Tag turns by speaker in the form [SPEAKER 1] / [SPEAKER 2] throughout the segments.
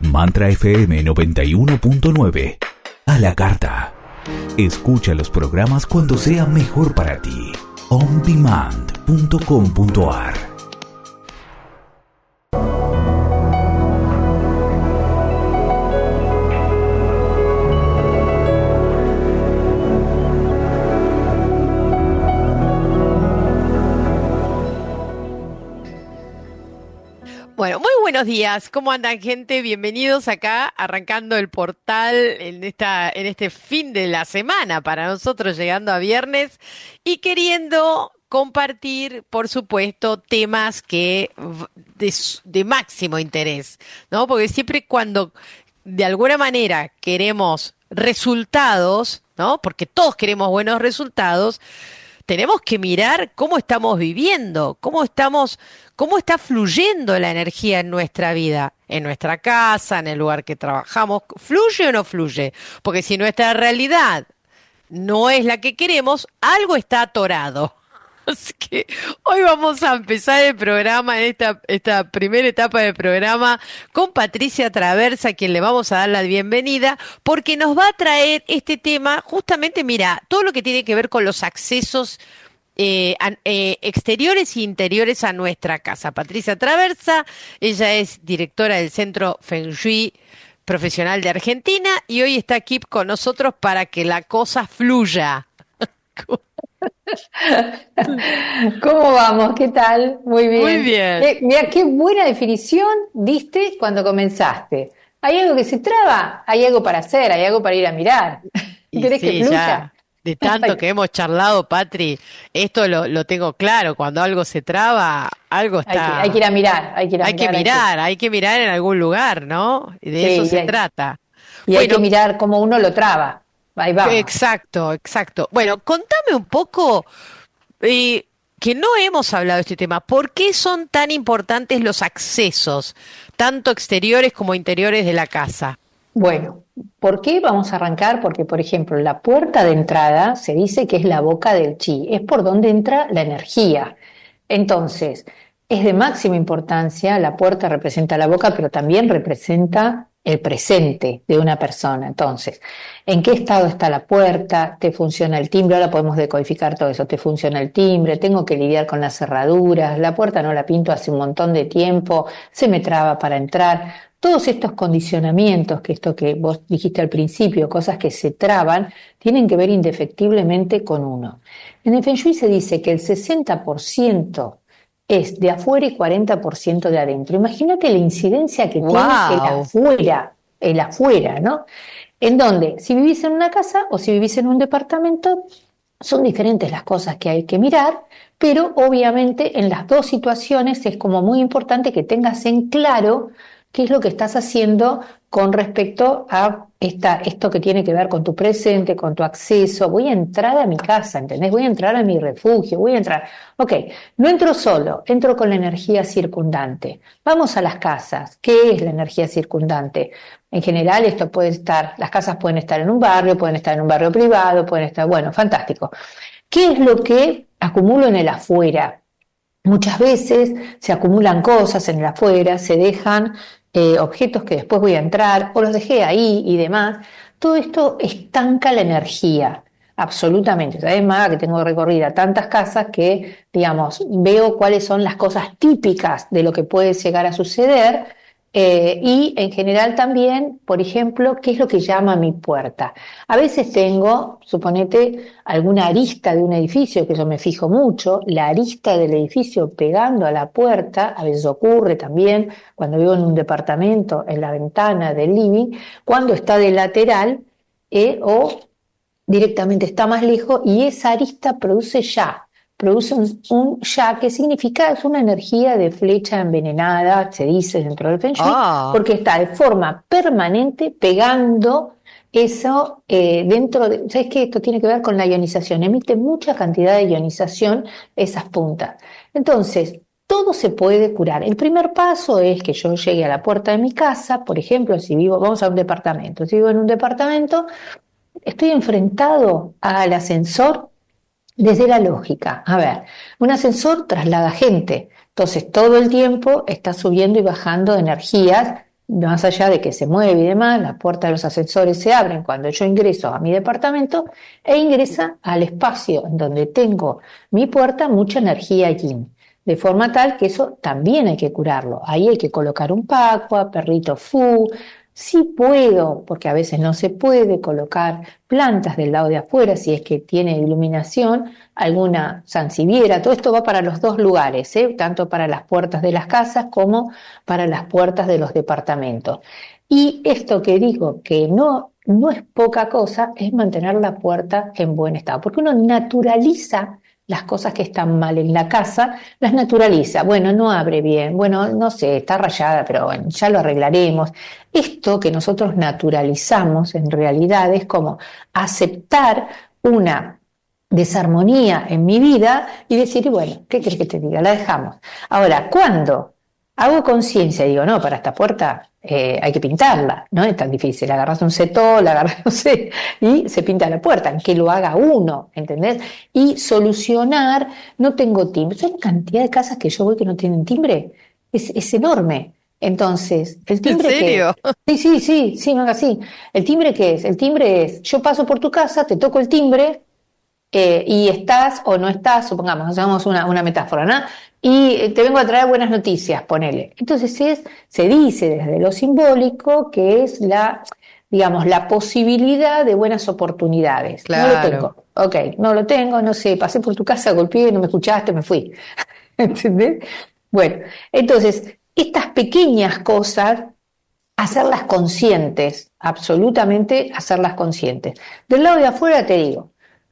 [SPEAKER 1] Mantra FM 91.9. A la carta. Escucha los programas cuando sea mejor para ti. ondemand.com.ar.
[SPEAKER 2] Bueno, muy buenos días. ¿Cómo andan, gente? Bienvenidos acá, arrancando el portal en este fin de la semana para nosotros, llegando a viernes y queriendo compartir, por supuesto, temas de máximo interés, ¿no? Porque siempre cuando de alguna manera queremos resultados, ¿no? Porque todos queremos buenos resultados, tenemos que mirar cómo estamos viviendo, cómo está fluyendo la energía en nuestra vida, en nuestra casa, en el lugar que trabajamos. ¿Fluye o no fluye? Porque si nuestra realidad no es la que queremos, algo está atorado. Así que hoy vamos a empezar el programa, en esta primera etapa del programa, con Patricia Traversa, a quien le vamos a dar la bienvenida, porque nos va a traer este tema, justamente, mira, todo lo que tiene que ver con los accesos exteriores e interiores a nuestra casa. Patricia Traversa, ella es directora del Centro Feng Shui Profesional de Argentina y hoy está aquí con nosotros para que la cosa fluya.
[SPEAKER 3] ¿Cómo vamos? ¿Qué tal? Muy bien.
[SPEAKER 2] Muy bien.
[SPEAKER 3] Mira, qué buena definición diste cuando comenzaste. ¿Hay algo que se traba? Hay algo para hacer, hay algo para ir a mirar. ¿Querés que fluya?
[SPEAKER 2] Ya, de tanto que hemos charlado, Patri, esto lo tengo claro. Cuando algo se traba, algo está...
[SPEAKER 3] Hay que ir a mirar,
[SPEAKER 2] hay que mirar en algún lugar, ¿no? Y de eso se trata.
[SPEAKER 3] Y hay que mirar cómo uno lo traba. Ahí vamos.
[SPEAKER 2] Exacto. Bueno, contame un poco, que no hemos hablado de este tema. ¿Por qué son tan importantes los accesos, tanto exteriores como interiores de la casa?
[SPEAKER 3] Bueno, ¿por qué vamos a arrancar? Porque, por ejemplo, la puerta de entrada se dice que es la boca del chi, es por donde entra la energía. Entonces, es de máxima importancia, la puerta representa la boca, pero también representa el presente de una persona. Entonces, ¿en qué estado está la puerta? ¿Te funciona el timbre? Ahora podemos decodificar todo eso. ¿Te funciona el timbre? ¿Tengo que lidiar con las cerraduras? ¿La puerta no la pinto hace un montón de tiempo? ¿Se me traba para entrar? Todos estos condicionamientos, que esto que vos dijiste al principio, cosas que se traban, tienen que ver indefectiblemente con uno. En el Feng Shui se dice que el 60% es de afuera y 40% de adentro. Imagínate la incidencia que tiene el afuera, ¿no? En donde, si vivís en una casa o si vivís en un departamento, son diferentes las cosas que hay que mirar, pero obviamente en las dos situaciones es como muy importante que tengas en claro qué es lo que estás haciendo con respecto a esto que tiene que ver con tu presente, con tu acceso. Voy a entrar a mi casa, ¿entendés? Voy a entrar a mi refugio, voy a entrar... Ok, no entro solo, entro con la energía circundante. Vamos a las casas. ¿Qué es la energía circundante? En general esto puede estar, las casas pueden estar en un barrio, pueden estar en un barrio privado, pueden estar... Bueno, fantástico. ¿Qué es lo que acumulo en el afuera? Muchas veces se acumulan cosas en el afuera, se dejan objetos que después voy a entrar, o los dejé ahí y demás. Todo esto estanca la energía, absolutamente. Además, que tengo recorrida tantas casas que, digamos, veo cuáles son las cosas típicas de lo que puede llegar a suceder. Y en general también, por ejemplo, ¿qué es lo que llama a mi puerta? A veces tengo, suponete, alguna arista de un edificio, que yo me fijo mucho, la arista del edificio pegando a la puerta, a veces ocurre también cuando vivo en un departamento, en la ventana del living, cuando está de lateral o directamente está más lejos y esa arista produce un ya, que significa, es una energía de flecha envenenada, se dice dentro del Feng Shui, porque está de forma permanente pegando eso dentro de... ¿Sabes qué? Esto tiene que ver con la ionización, emite mucha cantidad de ionización esas puntas. Entonces, todo se puede curar. El primer paso es que yo llegue a la puerta de mi casa, por ejemplo, si vivo, vamos a un departamento, si vivo en un departamento, estoy enfrentado al ascensor. Desde la lógica, a ver, un ascensor traslada gente, entonces todo el tiempo está subiendo y bajando energías más allá de que se mueve y demás, las puertas de los ascensores se abren cuando yo ingreso a mi departamento e ingresa al espacio en donde tengo mi puerta mucha energía yin. De forma tal que eso también hay que curarlo. Ahí hay que colocar un pacua, perrito fu. Sí puedo, porque a veces no se puede colocar plantas del lado de afuera, si es que tiene iluminación, alguna sansevieria. Todo esto va para los dos lugares, tanto para las puertas de las casas como para las puertas de los departamentos. Y esto que digo, que no es poca cosa, es mantener la puerta en buen estado, porque uno naturaliza las cosas que están mal en la casa, las naturaliza. Bueno, no abre bien, bueno, no sé, está rayada, pero bueno, ya lo arreglaremos. Esto que nosotros naturalizamos en realidad es como aceptar una desarmonía en mi vida y decir, bueno, ¿qué quieres que te diga? La dejamos. Ahora, cuando hago conciencia y digo, no, para esta puerta hay que pintarla, no es tan difícil, agarras un cetol, agarras, no sé, y se pinta la puerta, que lo haga uno, ¿entendés? Y solucionar, no tengo timbre, ¿sabes la cantidad de casas que yo voy que no tienen timbre? Es enorme. Entonces, ¿el
[SPEAKER 2] ¿En
[SPEAKER 3] timbre qué
[SPEAKER 2] serio?
[SPEAKER 3] es? Sí, Maga, sí. ¿El timbre qué es? El timbre es, yo paso por tu casa, te toco el timbre, y estás o no estás, supongamos, hagamos una metáfora, ¿no? Y te vengo a traer buenas noticias, ponele. Entonces se dice desde lo simbólico que es digamos, la posibilidad de buenas oportunidades. No lo
[SPEAKER 2] Claro.
[SPEAKER 3] tengo. Ok, no lo tengo, no sé, pasé por tu casa, golpeé, no me escuchaste, me fui. ¿Entendés? Bueno, entonces, estas pequeñas cosas, hacerlas conscientes, absolutamente hacerlas conscientes. Del lado de afuera te digo,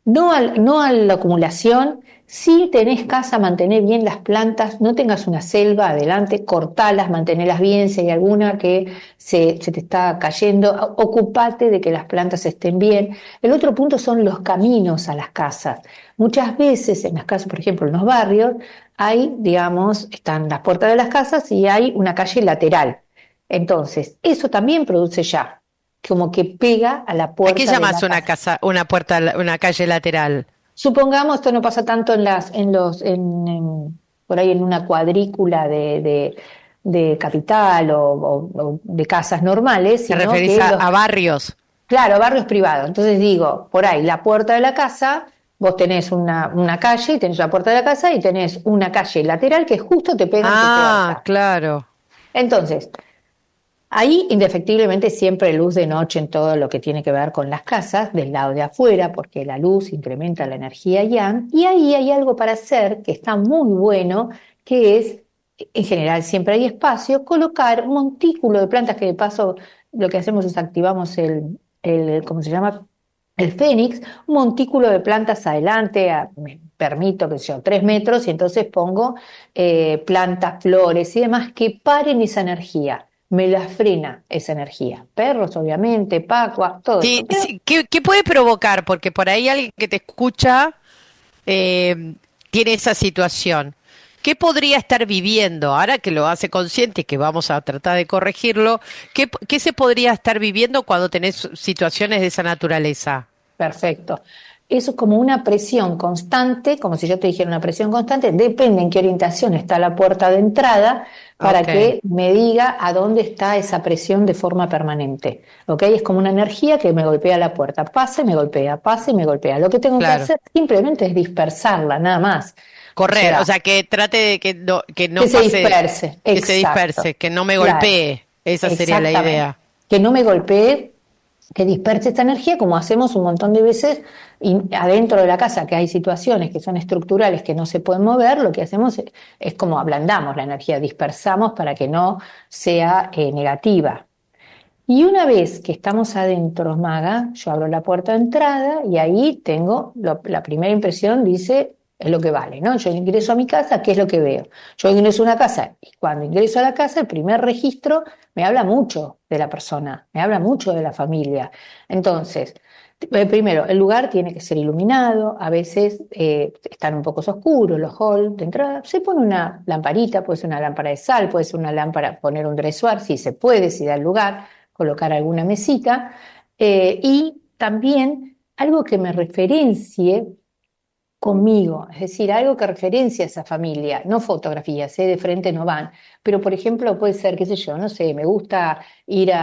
[SPEAKER 3] no a la acumulación, si tenés casa, mantener bien las plantas, no tengas una selva adelante, cortalas, mantenerlas bien, si hay alguna que se te está cayendo, ocupate de que las plantas estén bien. El otro punto son los caminos a las casas. Muchas veces en las casas, por ejemplo, en los barrios, hay, digamos, están las puertas de las casas y hay una calle lateral. Entonces, eso también produce ya, como que pega a la
[SPEAKER 2] ¿A qué
[SPEAKER 3] puerta de la
[SPEAKER 2] llamas una
[SPEAKER 3] casa.
[SPEAKER 2] casa, una puerta, una calle lateral?
[SPEAKER 3] Supongamos, esto no pasa tanto por ahí en una cuadrícula de capital o de casas normales,
[SPEAKER 2] ¿Te
[SPEAKER 3] sino
[SPEAKER 2] referís
[SPEAKER 3] que
[SPEAKER 2] a barrios?
[SPEAKER 3] claro, barrios privados. Entonces digo, por ahí, la puerta de la casa, vos tenés una calle, y tenés la puerta de la casa y tenés una calle lateral que justo te pega en tu
[SPEAKER 2] Ah,
[SPEAKER 3] puerta.
[SPEAKER 2] claro.
[SPEAKER 3] Entonces, ahí, indefectiblemente, siempre luz de noche en todo lo que tiene que ver con las casas, del lado de afuera, porque la luz incrementa la energía yang, y ahí hay algo para hacer que está muy bueno, que es, en general siempre hay espacio, colocar un montículo de plantas que de paso lo que hacemos es activamos ¿cómo se llama? El fénix, un montículo de plantas adelante, me permito, qué sé yo, 3 metros, y entonces pongo plantas, flores y demás que paren esa energía, me la frena esa energía. Perros, obviamente, pacuas, todo eso.
[SPEAKER 2] Sí,
[SPEAKER 3] Pero
[SPEAKER 2] sí, ¿qué puede provocar? Porque por ahí alguien que te escucha tiene esa situación. ¿Qué podría estar viviendo? Ahora que lo hace consciente y que vamos a tratar de corregirlo, ¿qué se podría estar viviendo cuando tenés situaciones de esa naturaleza?
[SPEAKER 3] perfecto. Eso es como una presión constante, como si yo te dijera una presión constante, depende en qué orientación está la puerta de entrada para
[SPEAKER 2] Ok,
[SPEAKER 3] que me diga a dónde está esa presión de forma permanente. ¿Ok? Es como una energía que me golpea la puerta, pasa y me golpea, pasa y me golpea. Lo que tengo que
[SPEAKER 2] claro.
[SPEAKER 3] hacer simplemente es dispersarla, nada más. O
[SPEAKER 2] Correr, o
[SPEAKER 3] sea,
[SPEAKER 2] sea, que trate de que
[SPEAKER 3] que
[SPEAKER 2] no
[SPEAKER 3] se
[SPEAKER 2] pase,
[SPEAKER 3] disperse,
[SPEAKER 2] que se
[SPEAKER 3] exacto,
[SPEAKER 2] disperse, que no me
[SPEAKER 3] claro.
[SPEAKER 2] golpee. Esa sería la
[SPEAKER 3] Exactamente.
[SPEAKER 2] idea.
[SPEAKER 3] Que no me golpee, que disperse esta energía, como hacemos un montón de veces adentro de la casa, que hay situaciones que son estructurales que no se pueden mover, lo que hacemos es como ablandamos la energía, dispersamos para que no sea negativa. Y una vez que estamos adentro, Maga, yo abro la puerta de entrada y ahí tengo, la primera impresión dice, es lo que vale, ¿no? Yo ingreso a mi casa, ¿qué es lo que veo? Yo ingreso a una casa y cuando ingreso a la casa, el primer registro me habla mucho de la persona, me habla mucho de la familia. Entonces, primero, el lugar tiene que ser iluminado, a veces están un poco oscuros los halls de entrada, se pone una lamparita, puede ser una lámpara de sal, puede ser una lámpara, poner un dressoir, si se puede, si da el lugar, colocar alguna mesita, y también algo que me referencie conmigo, es decir, algo que referencia a esa familia, no fotografías, de frente no van, pero por ejemplo puede ser, qué sé yo, no sé, me gusta ir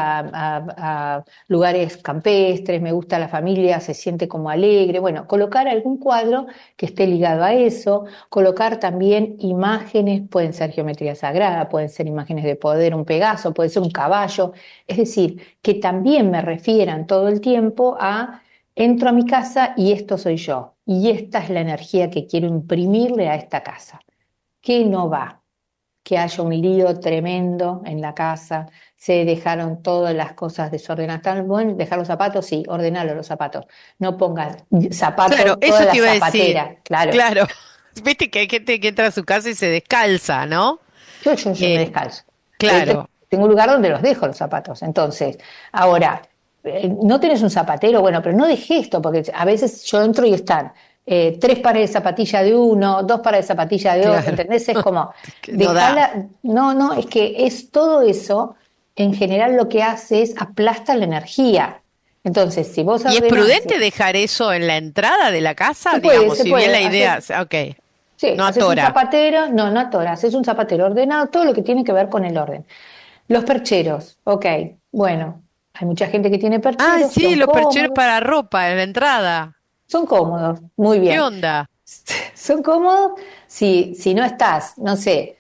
[SPEAKER 3] a lugares campestres, me gusta la familia, se siente como alegre, bueno, colocar algún cuadro que esté ligado a eso, colocar también imágenes, pueden ser geometría sagrada, pueden ser imágenes de poder, un Pegaso, puede ser un caballo, es decir, que también me refieran todo el tiempo a entro a mi casa y esto soy yo, y esta es la energía que quiero imprimirle a esta casa. ¿Qué no va? Que haya un lío tremendo en la casa, se dejaron todas las cosas desordenadas. ¿Están bueno dejar los zapatos? Sí, ordenalo los zapatos. No pongas
[SPEAKER 2] Claro,
[SPEAKER 3] zapatos, toda
[SPEAKER 2] eso
[SPEAKER 3] la
[SPEAKER 2] te iba a decir.
[SPEAKER 3] zapatera, claro.
[SPEAKER 2] Claro. Viste que hay gente que entra a su casa y se descalza, ¿no?
[SPEAKER 3] Yo me
[SPEAKER 2] Eh,
[SPEAKER 3] descalzo.
[SPEAKER 2] claro,
[SPEAKER 3] Tengo un lugar donde los dejo los zapatos. Entonces, ahora, no tenés un zapatero, bueno, pero no dejé esto, porque a veces yo entro y están 3 pares de zapatilla de uno, 2 pares de zapatilla de otro,
[SPEAKER 2] claro.
[SPEAKER 3] ¿entendés? Es como,
[SPEAKER 2] Que no da.
[SPEAKER 3] dejala, no, es que es todo eso, en general lo que hace es aplasta la energía. Entonces, si vos
[SPEAKER 2] ¿Y es
[SPEAKER 3] ordenás,
[SPEAKER 2] prudente dejar eso en la entrada de la casa?
[SPEAKER 3] se puede,
[SPEAKER 2] Digamos,
[SPEAKER 3] se
[SPEAKER 2] si bien
[SPEAKER 3] puede,
[SPEAKER 2] la idea, ok,
[SPEAKER 3] sí,
[SPEAKER 2] no
[SPEAKER 3] haces un
[SPEAKER 2] atora.
[SPEAKER 3] zapatero, no atoras, haces un zapatero ordenado, todo lo que tiene que ver con el orden. Los percheros, ok, bueno, hay mucha gente que tiene
[SPEAKER 2] Ah,
[SPEAKER 3] percheros,
[SPEAKER 2] sí, los percheros para ropa en la entrada.
[SPEAKER 3] son cómodos, muy
[SPEAKER 2] ¿Qué
[SPEAKER 3] bien.
[SPEAKER 2] onda?
[SPEAKER 3] Son cómodos si no estás, no sé,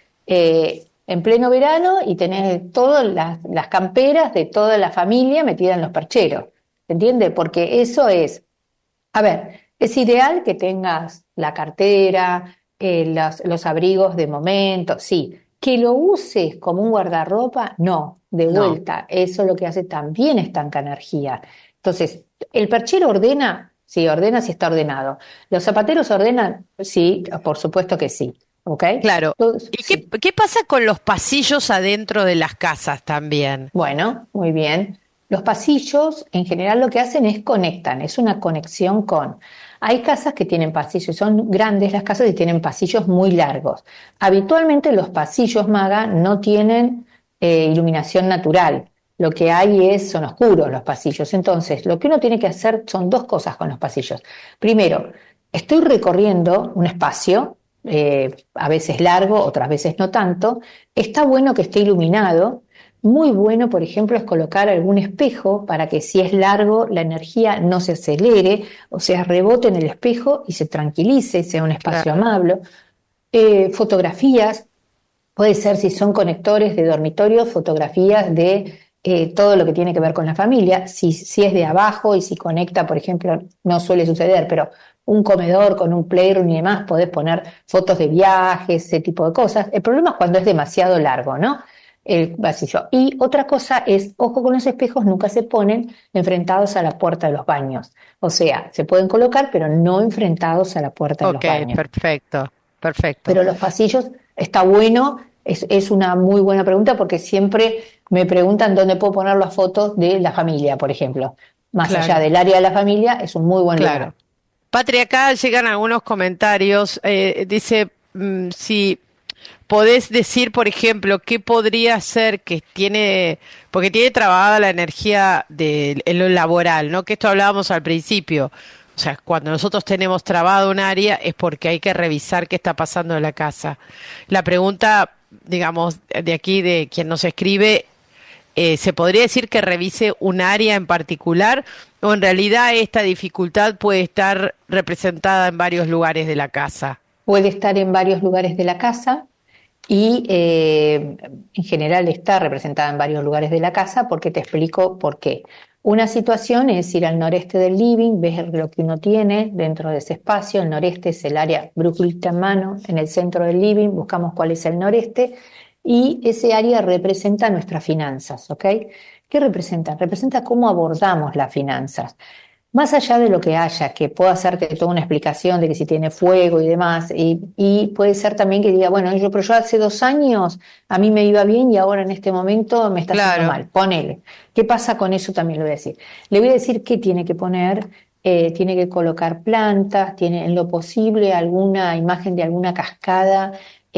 [SPEAKER 3] en pleno verano y tenés todas las camperas de toda la familia metidas en los percheros, ¿entiendes? Porque eso es, a ver, es ideal que tengas la cartera, los abrigos de momento, sí. Que lo uses como un guardarropa, no, de
[SPEAKER 2] No.
[SPEAKER 3] vuelta, eso lo que hace también estanca energía. Entonces, ¿el perchero ordena? Sí, ordena si está ordenado. ¿Los zapateros ordenan? Sí, por supuesto que sí. ¿Ok?
[SPEAKER 2] Claro. ¿Y qué,
[SPEAKER 3] Sí.
[SPEAKER 2] qué pasa con los pasillos adentro de las casas también?
[SPEAKER 3] Bueno, muy bien. Los pasillos en general lo que hacen es conectan, es una conexión con. Hay casas que tienen pasillos, son grandes las casas y tienen pasillos muy largos. Habitualmente los pasillos, Maga, no tienen iluminación natural. Lo que hay son oscuros los pasillos. Entonces, lo que uno tiene que hacer son 2 cosas con los pasillos. Primero, estoy recorriendo un espacio, a veces largo, otras veces no tanto. Está bueno que esté iluminado. Muy bueno, por ejemplo, es colocar algún espejo para que si es largo la energía no se acelere, o sea, rebote en el espejo y se tranquilice, sea un espacio
[SPEAKER 2] Claro.
[SPEAKER 3] amable. Fotografías, puede ser si son conectores de dormitorio, fotografías de todo lo que tiene que ver con la familia. Si es de abajo y si conecta, por ejemplo, no suele suceder, pero un comedor con un playroom y demás, podés poner fotos de viajes, ese tipo de cosas. El problema es cuando es demasiado largo, ¿no? El pasillo. Y otra cosa es, ojo con los espejos, nunca se ponen enfrentados a la puerta de los baños. O sea, se pueden colocar, pero no enfrentados a la puerta de los
[SPEAKER 2] Ok,
[SPEAKER 3] baños.
[SPEAKER 2] perfecto, perfecto.
[SPEAKER 3] Pero los pasillos, está bueno, es una muy buena pregunta porque siempre me preguntan dónde puedo poner las fotos de la familia, por ejemplo. Más allá
[SPEAKER 2] Claro,
[SPEAKER 3] del área de la familia, es un muy buen lugar.
[SPEAKER 2] claro. Patria, acá llegan algunos comentarios. Dice, si podés decir, por ejemplo, qué podría ser que tiene, porque tiene trabada la energía en lo laboral, ¿no? Que esto hablábamos al principio. O sea, cuando nosotros tenemos trabado un área es porque hay que revisar qué está pasando en la casa. La pregunta, digamos, de aquí, de quien nos escribe, ¿se podría decir que revise un área en particular o en realidad esta dificultad puede estar representada en varios lugares de la casa?
[SPEAKER 3] Puede estar en varios lugares de la casa y en general está representada en varios lugares de la casa porque te explico por qué. Una situación es ir al noreste del living, ves lo que uno tiene dentro de ese espacio. El noreste es el área brújulita en mano, en el centro del living, buscamos cuál es el noreste y ese área representa nuestras finanzas, ¿ok? ¿Qué representa? Representa cómo abordamos las finanzas. Más allá de lo que haya, que pueda hacerte toda una explicación de que si tiene fuego y demás, y puede ser también que diga, bueno, pero yo hace 2 años a mí me iba bien y ahora en este momento me está haciendo
[SPEAKER 2] Claro.
[SPEAKER 3] mal. Ponele. ¿Qué pasa con eso? También le voy a decir. Le voy a decir qué tiene que poner. Tiene que colocar plantas, tiene en lo posible alguna imagen de alguna cascada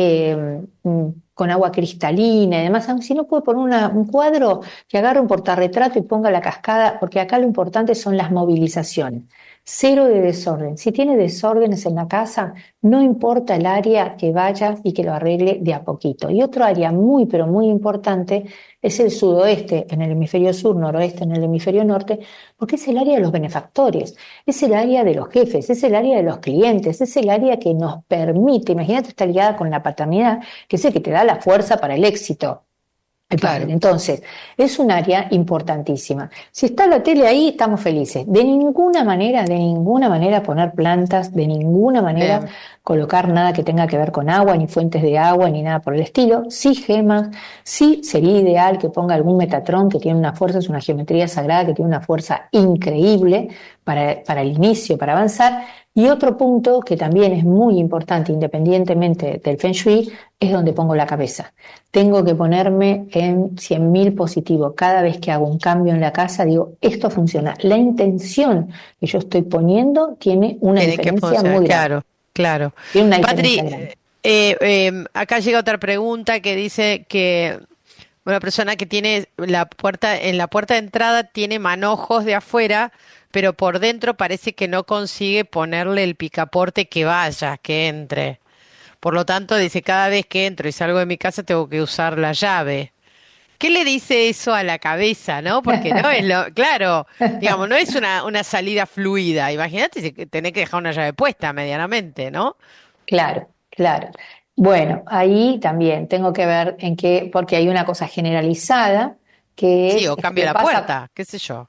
[SPEAKER 3] con agua cristalina y demás. Si no puede poner un cuadro, que agarre un portarretrato y ponga la cascada, porque acá lo importante son las movilizaciones. cero de desorden. Si tiene desórdenes en la casa, no importa el área, que vaya y que lo arregle de a poquito. Y otro área muy, pero muy importante es el sudoeste, en el hemisferio sur, noroeste, en el hemisferio norte, porque es el área de los benefactores, es el área de los jefes, es el área de los clientes, es el área que nos permite, imagínate, está ligada con la paternidad, que es el que te da la fuerza para el éxito. El padre.
[SPEAKER 2] Claro.
[SPEAKER 3] Entonces, es un área importantísima. Si está la tele ahí, estamos felices. De ninguna manera poner plantas, de ninguna manera
[SPEAKER 2] Bien.
[SPEAKER 3] colocar nada que tenga que ver con agua, ni fuentes de agua, ni nada por el estilo. Sí gemas, sí sería ideal que ponga algún Metatrón que tiene una fuerza, es una geometría sagrada que tiene una fuerza increíble para el inicio, para avanzar. Y otro punto que también es muy importante, independientemente del Feng Shui, es donde pongo la cabeza. Tengo que ponerme en 100.000 positivo. Cada vez que hago un cambio en la casa, digo, esto funciona. La intención que yo estoy poniendo tiene una diferencia muy grande.
[SPEAKER 2] Claro, claro.
[SPEAKER 3] Tiene una
[SPEAKER 2] Patri,
[SPEAKER 3] diferencia grande.
[SPEAKER 2] acá llega otra pregunta que dice que una persona que tiene en la puerta de entrada tiene manojos de afuera, pero por dentro parece que no consigue ponerle el picaporte que vaya, que entre. Por lo tanto, dice, cada vez que entro y salgo de mi casa tengo que usar la llave. ¿Qué le dice eso a la cabeza, no? Porque no es claro, digamos, no es una salida fluida. Imagínate si tenés que dejar una llave puesta medianamente, ¿no?
[SPEAKER 3] Claro, claro. Bueno, ahí también tengo que ver en qué, porque hay una cosa generalizada que
[SPEAKER 2] Sí,
[SPEAKER 3] es
[SPEAKER 2] o
[SPEAKER 3] esto
[SPEAKER 2] cambio
[SPEAKER 3] que
[SPEAKER 2] la
[SPEAKER 3] pasa.
[SPEAKER 2] puerta, qué sé yo.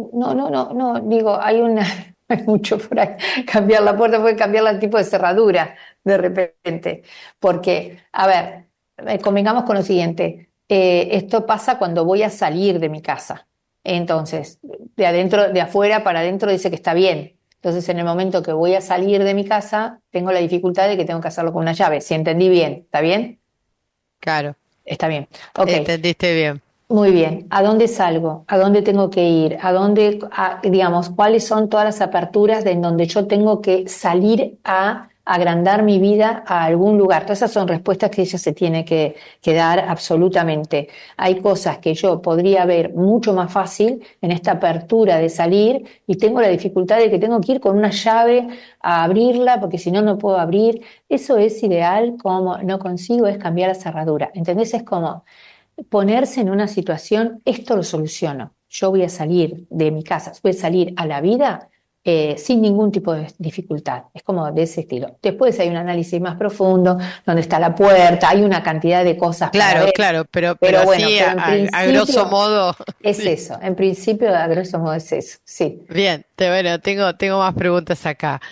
[SPEAKER 3] No, digo, hay mucho por ahí. Cambiar la puerta puede cambiar el tipo de cerradura de repente. Porque, a ver, convengamos con lo siguiente, esto pasa cuando voy a salir de mi casa. Entonces, de adentro, de afuera para adentro dice que está bien. Entonces, en el momento que voy a salir de mi casa, tengo la dificultad de que tengo que hacerlo con una llave. Si entendí bien, ¿está bien?
[SPEAKER 2] Claro,
[SPEAKER 3] Está bien. Ok.
[SPEAKER 2] entendiste bien.
[SPEAKER 3] Muy bien, ¿a dónde salgo? ¿A dónde tengo que ir? ¿A dónde, digamos, cuáles son todas las aperturas de en donde yo tengo que salir a agrandar mi vida a algún lugar? Todas esas son respuestas que ella se tiene que dar absolutamente. Hay cosas que yo podría ver mucho más fácil en esta apertura de salir y tengo la dificultad de que tengo que ir con una llave a abrirla porque si no, no puedo abrir. Eso es ideal, como no consigo es cambiar la cerradura. ¿Entendés? Es como ponerse en una situación, esto lo soluciono. Yo voy a salir de mi casa, voy a salir a la vida sin ningún tipo de dificultad. Es como de ese estilo. Después hay un análisis más profundo, donde está la puerta, hay una cantidad de cosas para
[SPEAKER 2] Claro,
[SPEAKER 3] ver.
[SPEAKER 2] claro, pero
[SPEAKER 3] Bueno,
[SPEAKER 2] así
[SPEAKER 3] pero en
[SPEAKER 2] a grosso
[SPEAKER 3] principio
[SPEAKER 2] modo.
[SPEAKER 3] es
[SPEAKER 2] Sí.
[SPEAKER 3] eso. En principio, a grosso modo es eso. Sí,
[SPEAKER 2] Bien, bueno, tengo más preguntas acá.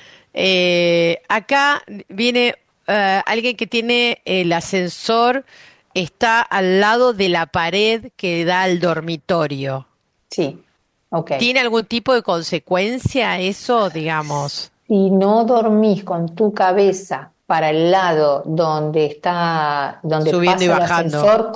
[SPEAKER 2] Acá viene alguien que tiene el ascensor, está al lado de la pared que da al dormitorio.
[SPEAKER 3] sí. Ok.
[SPEAKER 2] ¿Tiene algún tipo de consecuencia eso, digamos?
[SPEAKER 3] Si no dormís con tu cabeza para el lado donde
[SPEAKER 2] Subiendo y
[SPEAKER 3] pasa el
[SPEAKER 2] bajando.
[SPEAKER 3] ascensor,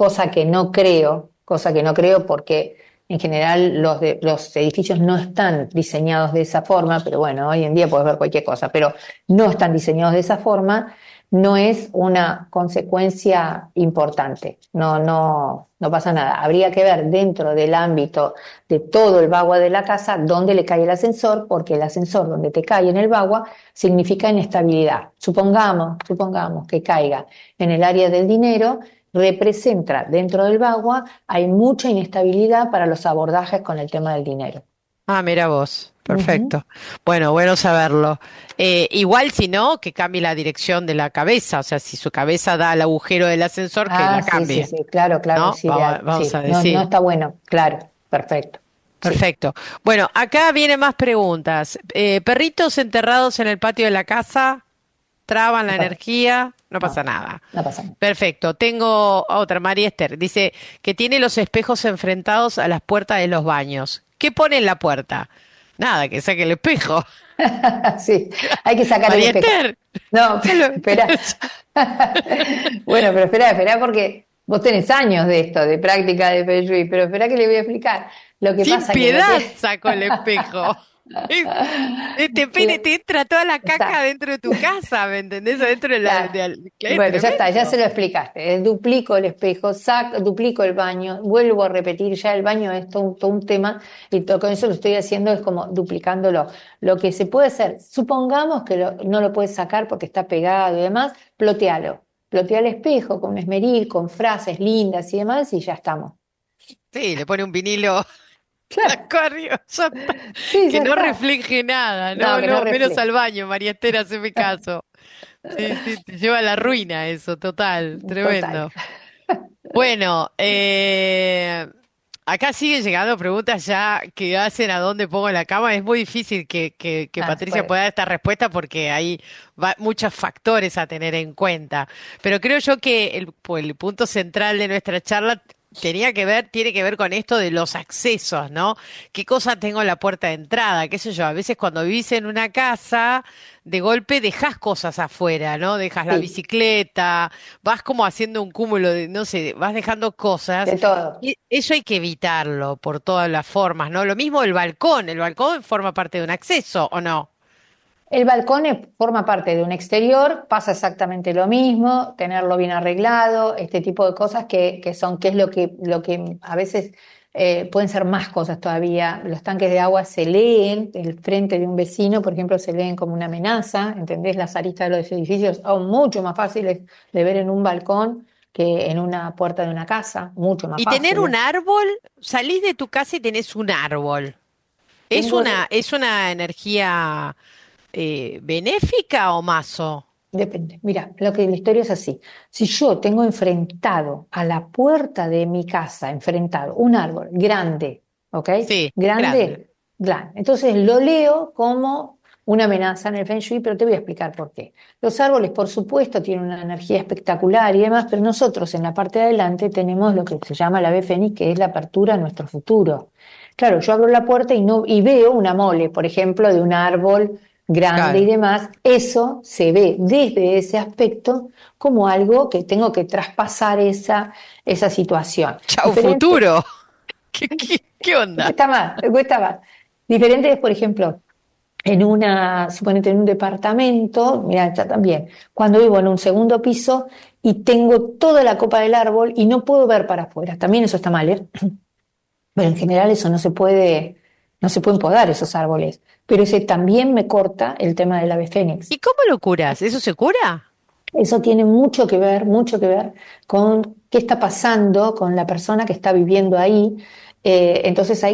[SPEAKER 3] cosa que no creo porque en general los edificios no están diseñados de esa forma, pero bueno, hoy en día puedes ver cualquier cosa, pero no están diseñados de esa forma, no es una consecuencia importante, no pasa nada. Habría que ver dentro del ámbito de todo el bagua de la casa dónde le cae el ascensor, porque el ascensor donde te cae en el bagua significa inestabilidad. Supongamos que caiga en el área del dinero, representa dentro del bagua, hay mucha inestabilidad para los abordajes con el tema del dinero.
[SPEAKER 2] Ah, mira vos,
[SPEAKER 3] Ujú.
[SPEAKER 2] perfecto. Bueno saberlo. Igual si no, que cambie la dirección de la cabeza, o sea, si su cabeza da al agujero del ascensor, que la
[SPEAKER 3] Sí,
[SPEAKER 2] cambie,
[SPEAKER 3] claro,
[SPEAKER 2] ¿no?
[SPEAKER 3] es ideal.
[SPEAKER 2] Vamos
[SPEAKER 3] Sí,
[SPEAKER 2] a
[SPEAKER 3] no
[SPEAKER 2] decir.
[SPEAKER 3] está bueno, claro, perfecto. Sí,
[SPEAKER 2] Perfecto. Bueno, acá vienen más preguntas. Perritos enterrados en el patio de la casa, traban
[SPEAKER 3] no
[SPEAKER 2] la
[SPEAKER 3] pasa,
[SPEAKER 2] energía, no
[SPEAKER 3] no,
[SPEAKER 2] pasa nada.
[SPEAKER 3] no pasa nada.
[SPEAKER 2] Perfecto. Tengo otra, María Esther. Dice que tiene los espejos enfrentados a las puertas de los baños. ¿Qué pone en la puerta? Nada, que saque el espejo.
[SPEAKER 3] Sí, hay que sacar el
[SPEAKER 2] María
[SPEAKER 3] espejo.
[SPEAKER 2] Esther.
[SPEAKER 3] No,
[SPEAKER 2] Ya lo-
[SPEAKER 3] espera. Bueno, pero espera, porque vos tenés años de esto, de práctica de Feng Shui, pero espera que le voy a explicar. Lo que
[SPEAKER 2] Sin
[SPEAKER 3] pasa que lo
[SPEAKER 2] piedad
[SPEAKER 3] que...
[SPEAKER 2] saco el espejo. Este pene te entra toda la caca
[SPEAKER 3] Está,
[SPEAKER 2] dentro de tu casa, ¿me entendés? Adentro de la...
[SPEAKER 3] claro.
[SPEAKER 2] Claro, es
[SPEAKER 3] Bueno, ya está, ya
[SPEAKER 2] tremendo.
[SPEAKER 3] se lo explicaste. Duplico el espejo, duplico el baño, vuelvo a repetir, ya el baño es todo un tema y con eso lo estoy haciendo es como duplicándolo. Lo que se puede hacer, supongamos que no lo puedes sacar porque está pegado y demás, plotealo. Plotea el espejo con un esmeril, con frases lindas y demás y ya estamos.
[SPEAKER 2] Sí, le pone un vinilo
[SPEAKER 3] Claro,
[SPEAKER 2] acuario, ya está.
[SPEAKER 3] sí,
[SPEAKER 2] Que
[SPEAKER 3] ya
[SPEAKER 2] no
[SPEAKER 3] está.
[SPEAKER 2] refleje nada,
[SPEAKER 3] No,
[SPEAKER 2] no,
[SPEAKER 3] que no
[SPEAKER 2] no, menos
[SPEAKER 3] refleje.
[SPEAKER 2] al baño, María Esther, haceme caso. Sí, sí, te lleva a la ruina eso, total,
[SPEAKER 3] Total.
[SPEAKER 2] tremendo. Bueno, acá siguen llegando preguntas ya que hacen a dónde pongo la cama. Es muy difícil que
[SPEAKER 3] No se
[SPEAKER 2] Patricia
[SPEAKER 3] puede.
[SPEAKER 2] pueda dar esta respuesta porque hay muchos factores a tener en cuenta. Pero creo yo que el punto central de nuestra charla tiene que ver con esto de los accesos, ¿no? ¿Qué cosa tengo en la puerta de entrada? ¿Qué sé yo? A veces cuando vivís en una casa, de golpe dejás cosas afuera, ¿no? Dejas la
[SPEAKER 3] Sí,
[SPEAKER 2] bicicleta, vas como haciendo un cúmulo de, no sé, vas dejando cosas.
[SPEAKER 3] de todo.
[SPEAKER 2] Y eso hay que evitarlo por todas las formas, ¿no? Lo mismo el balcón forma parte de un acceso, ¿o no?
[SPEAKER 3] El balcón forma parte de un exterior, pasa exactamente lo mismo, tenerlo bien arreglado, este tipo de cosas que es lo que a veces pueden ser más cosas todavía. Los tanques de agua se leen, el frente de un vecino, por ejemplo, se leen como una amenaza, ¿entendés? Las aristas de los edificios son mucho más fáciles de ver en un balcón que en una puerta de una casa, mucho más
[SPEAKER 2] Y tener un
[SPEAKER 3] fáciles.
[SPEAKER 2] árbol, salís de tu casa y tenés un árbol.
[SPEAKER 3] Tengo,
[SPEAKER 2] Es una energía benéfica o mazo?
[SPEAKER 3] Depende. Mira, la historia es así. Si yo tengo enfrentado a la puerta de mi casa, enfrentado un árbol grande, ¿ok?
[SPEAKER 2] Sí, grande.
[SPEAKER 3] Grande, grande. Entonces lo leo como una amenaza en el Feng Shui, pero te voy a explicar por qué. Los árboles, por supuesto, tienen una energía espectacular y demás, pero nosotros en la parte de adelante tenemos lo que se llama la ave fénix, que es la apertura a nuestro futuro. Claro, yo abro la puerta y veo una mole, por ejemplo, de un árbol grande y
[SPEAKER 2] Claro.
[SPEAKER 3] demás, eso se ve desde ese aspecto como algo que tengo que traspasar esa situación.
[SPEAKER 2] Chau,
[SPEAKER 3] Diferente,
[SPEAKER 2] futuro. ¿Qué onda?
[SPEAKER 3] cuesta más, cuesta más. Diferente es, por ejemplo, suponete en un departamento, mira, ya también, cuando vivo en un segundo piso y tengo toda la copa del árbol y no puedo ver para afuera. También eso está mal, ¿eh? Pero en general eso no se pueden podar esos árboles. Pero ese también me corta el tema del ave fénix.
[SPEAKER 2] ¿Y cómo lo curas? ¿Eso se cura?
[SPEAKER 3] Eso tiene mucho que ver con qué está pasando con la persona que está viviendo ahí. Entonces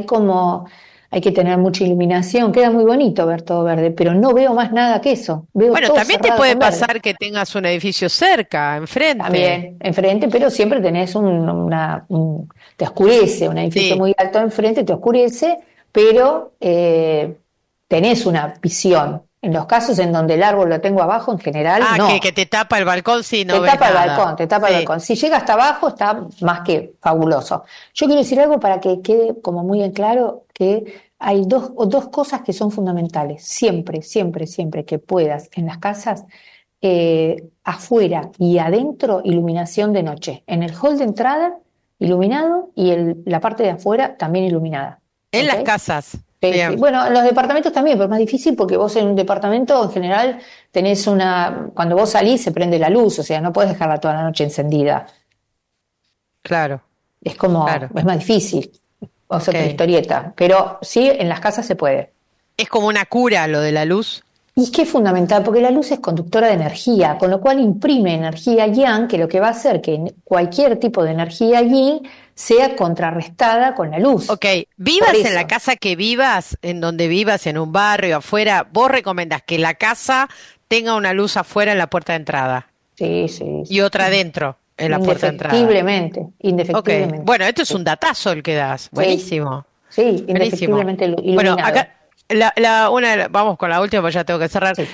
[SPEAKER 3] hay que tener mucha iluminación. Queda muy bonito ver todo verde, pero no veo más nada que eso. Veo
[SPEAKER 2] Bueno,
[SPEAKER 3] todo
[SPEAKER 2] también te
[SPEAKER 3] cerrado
[SPEAKER 2] puede
[SPEAKER 3] con verde.
[SPEAKER 2] pasar que tengas un edificio cerca, enfrente.
[SPEAKER 3] También enfrente, pero siempre tenés te oscurece, un edificio
[SPEAKER 2] Sí.
[SPEAKER 3] muy alto enfrente te oscurece, pero tenés una visión. En los casos en donde el árbol lo tengo abajo, en general,
[SPEAKER 2] Ah, que
[SPEAKER 3] no.
[SPEAKER 2] te tapa el balcón, sí, no ves nada.
[SPEAKER 3] Te tapa el
[SPEAKER 2] Sí.
[SPEAKER 3] balcón. Si llega hasta abajo, está más que fabuloso. Yo quiero decir algo para que quede como muy en claro que hay dos cosas que son fundamentales. Siempre, siempre, siempre que puedas en las casas, afuera y adentro, iluminación de noche. En el hall de entrada, iluminado y la parte de afuera también iluminada.
[SPEAKER 2] En
[SPEAKER 3] ¿Ok?
[SPEAKER 2] las casas.
[SPEAKER 3] Sí, sí.
[SPEAKER 2] Bien,
[SPEAKER 3] Bueno, en los departamentos también, pero es más difícil porque vos en un departamento en general cuando vos salís se prende la luz, o sea, no puedes dejarla toda la noche encendida.
[SPEAKER 2] claro, claro.
[SPEAKER 3] Es más difícil, o es otra
[SPEAKER 2] Ok.
[SPEAKER 3] historieta, pero sí, en las casas se puede.
[SPEAKER 2] Es como una cura lo de la luz.
[SPEAKER 3] Y es que es fundamental, porque la luz es conductora de energía, con lo cual imprime energía yang, que lo que va a hacer que cualquier tipo de energía yin sea contrarrestada con la luz.
[SPEAKER 2] Ok,
[SPEAKER 3] Por
[SPEAKER 2] vivas en la
[SPEAKER 3] eso,
[SPEAKER 2] casa que vivas, en donde vivas, en un barrio, afuera, vos recomendás que la casa tenga una luz afuera en la puerta de entrada
[SPEAKER 3] sí, sí,
[SPEAKER 2] y
[SPEAKER 3] sí.
[SPEAKER 2] otra dentro en la puerta de entrada.
[SPEAKER 3] Indefectiblemente,
[SPEAKER 2] Ok,
[SPEAKER 3] indefectiblemente.
[SPEAKER 2] bueno, esto es un datazo el que das.
[SPEAKER 3] Sí,
[SPEAKER 2] Buenísimo,
[SPEAKER 3] sí,
[SPEAKER 2] buenísimo.
[SPEAKER 3] indefectiblemente
[SPEAKER 2] Bueno,
[SPEAKER 3] iluminado.
[SPEAKER 2] acá vamos con la última, pues ya tengo que cerrar.
[SPEAKER 3] Sí.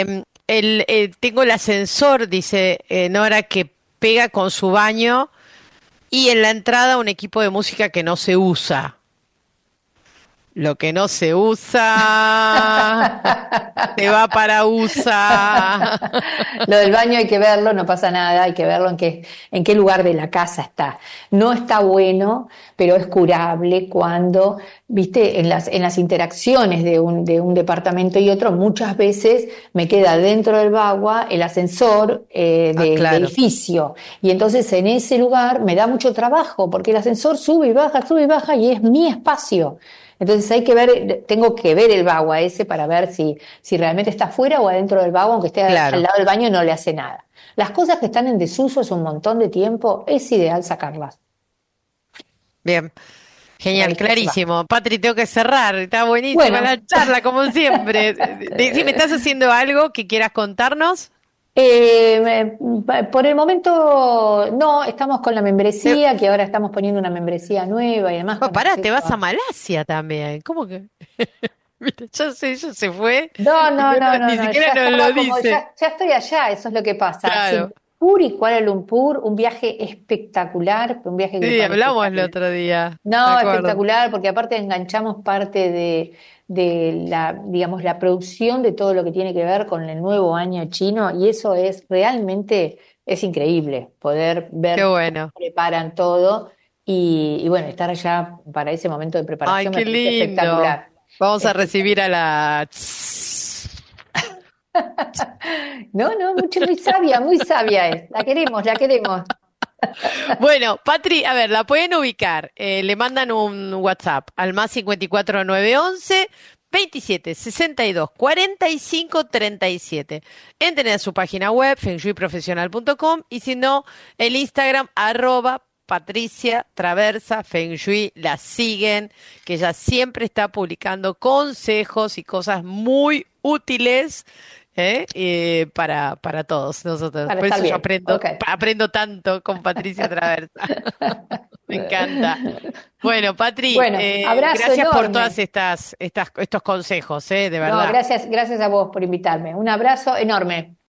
[SPEAKER 2] Tengo el ascensor, dice Nora, que pega con su baño y en la entrada un equipo de música que no se usa. Lo que no se usa, se va para USA.
[SPEAKER 3] Lo del baño hay que verlo, no pasa nada, hay que verlo en qué lugar de la casa está. No está bueno, pero es curable cuando, viste, en las interacciones de un departamento y otro, muchas veces me queda dentro del bagua el ascensor del
[SPEAKER 2] Claro.
[SPEAKER 3] edificio. Y entonces en ese lugar me da mucho trabajo, porque el ascensor sube y baja y es mi espacio. Entonces hay que ver, tengo que ver el bagua ese para ver si realmente está afuera o adentro del bagua, aunque esté
[SPEAKER 2] Claro.
[SPEAKER 3] al lado del baño no le hace nada. Las cosas que están en desuso hace un montón de tiempo, es ideal sacarlas.
[SPEAKER 2] Bien.
[SPEAKER 3] Ahí
[SPEAKER 2] Genial,
[SPEAKER 3] se va.
[SPEAKER 2] clarísimo. Patri, tengo que cerrar. Está buenísima
[SPEAKER 3] Bueno,
[SPEAKER 2] la charla, como siempre. Decime, ¿estás haciendo algo que quieras contarnos?
[SPEAKER 3] por el momento no, estamos con la membresía, que ahora estamos poniendo una membresía nueva y demás
[SPEAKER 2] Oh,
[SPEAKER 3] con
[SPEAKER 2] pará, te
[SPEAKER 3] acceso
[SPEAKER 2] vas a
[SPEAKER 3] a...
[SPEAKER 2] Malasia también. ¿Cómo que? Mira, ya sé, ella se fue
[SPEAKER 3] No,
[SPEAKER 2] y
[SPEAKER 3] no, no, no,
[SPEAKER 2] ni
[SPEAKER 3] no,
[SPEAKER 2] siquiera
[SPEAKER 3] ya
[SPEAKER 2] nos
[SPEAKER 3] estaba
[SPEAKER 2] lo
[SPEAKER 3] como,
[SPEAKER 2] dice.
[SPEAKER 3] ya estoy allá, eso es lo que pasa.
[SPEAKER 2] Claro.
[SPEAKER 3] Singapur y Kuala Lumpur, un viaje espectacular, un viaje
[SPEAKER 2] Sí,
[SPEAKER 3] grupal
[SPEAKER 2] hablamos el
[SPEAKER 3] espectacular.
[SPEAKER 2] otro día, me
[SPEAKER 3] No,
[SPEAKER 2] acuerdo.
[SPEAKER 3] espectacular, porque aparte enganchamos parte de la, digamos, la producción de todo lo que tiene que ver con el nuevo año chino, y eso es realmente, es increíble, poder
[SPEAKER 2] Qué
[SPEAKER 3] ver cómo
[SPEAKER 2] bueno.
[SPEAKER 3] preparan todo, y bueno, estar allá para ese momento de
[SPEAKER 2] Ay,
[SPEAKER 3] preparación me
[SPEAKER 2] qué
[SPEAKER 3] parece
[SPEAKER 2] lindo.
[SPEAKER 3] espectacular.
[SPEAKER 2] Vamos a recibir
[SPEAKER 3] Espectacular.
[SPEAKER 2] a la...
[SPEAKER 3] No, no, muy sabia es, la queremos, la queremos.
[SPEAKER 2] Bueno, Patri, a ver, la pueden ubicar. Le mandan un WhatsApp al más 54911 27 62 45 37. Entren a su página web, fengshuiprofesional.com, y si no, el Instagram, Patricia Traversa Feng Shui, la siguen, que ella siempre está publicando consejos y cosas muy útiles, para todos nosotros.
[SPEAKER 3] Para
[SPEAKER 2] Por
[SPEAKER 3] estar
[SPEAKER 2] eso yo
[SPEAKER 3] bien, ok.
[SPEAKER 2] aprendo tanto con Patricia Traversa. Me encanta. Bueno, Patri,
[SPEAKER 3] Bueno, abrazo
[SPEAKER 2] gracias por todas
[SPEAKER 3] enorme.
[SPEAKER 2] estos consejos, de
[SPEAKER 3] No,
[SPEAKER 2] verdad.
[SPEAKER 3] gracias, gracias a vos por invitarme. Un abrazo enorme.